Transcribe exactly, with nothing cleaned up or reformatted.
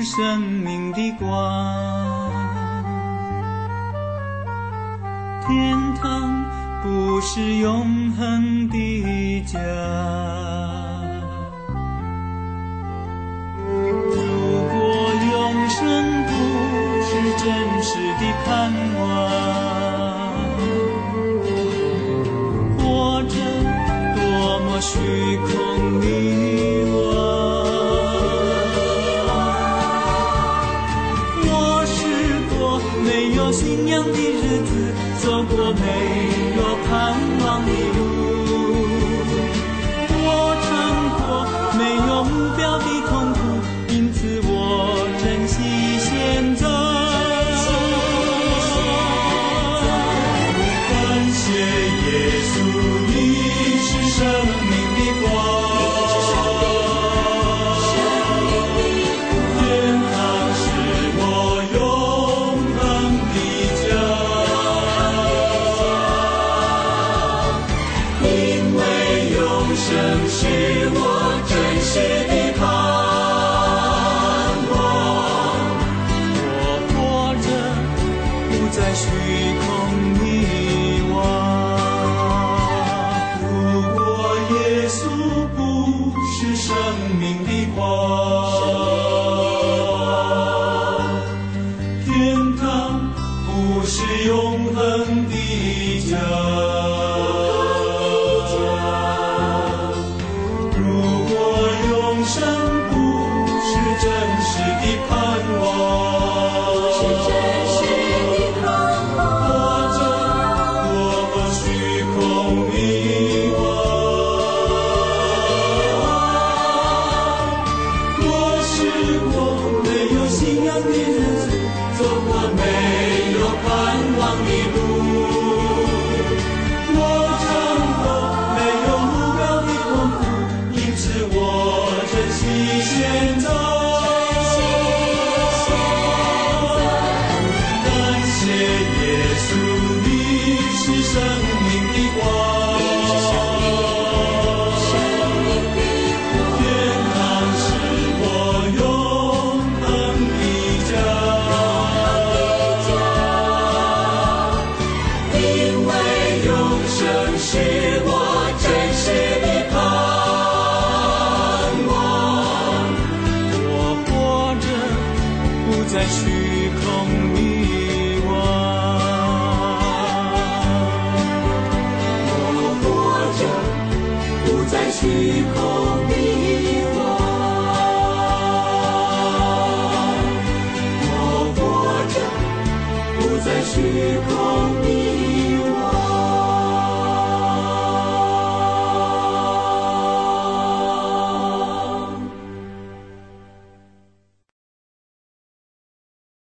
生命的光。天堂不是永恒的家，如果永生不是真实的盼望，活着多么虚空迷惘。我试过没有信仰的日子，走过没有盼望的路，我尝过没有目标的痛苦，因此我珍惜现在。感谢耶稣，你是生命的光，天堂是我永恒的家，因为永生是我真实的盼望。我活着不再虚空迷惘。如果耶稣不是生命的光，天堂不是永恒的家。如果永生不是真实的盼望，活着多么虚空迷惘。我试过没有信仰的日子，走过没有盼望的路，我尝过没有目标的痛苦，因此我珍惜现在。感谢耶稣，你是生命的光，天堂是我永恒的家，因为永生是我真实的盼望。我活着不再虚空迷惘，我活着不再虚空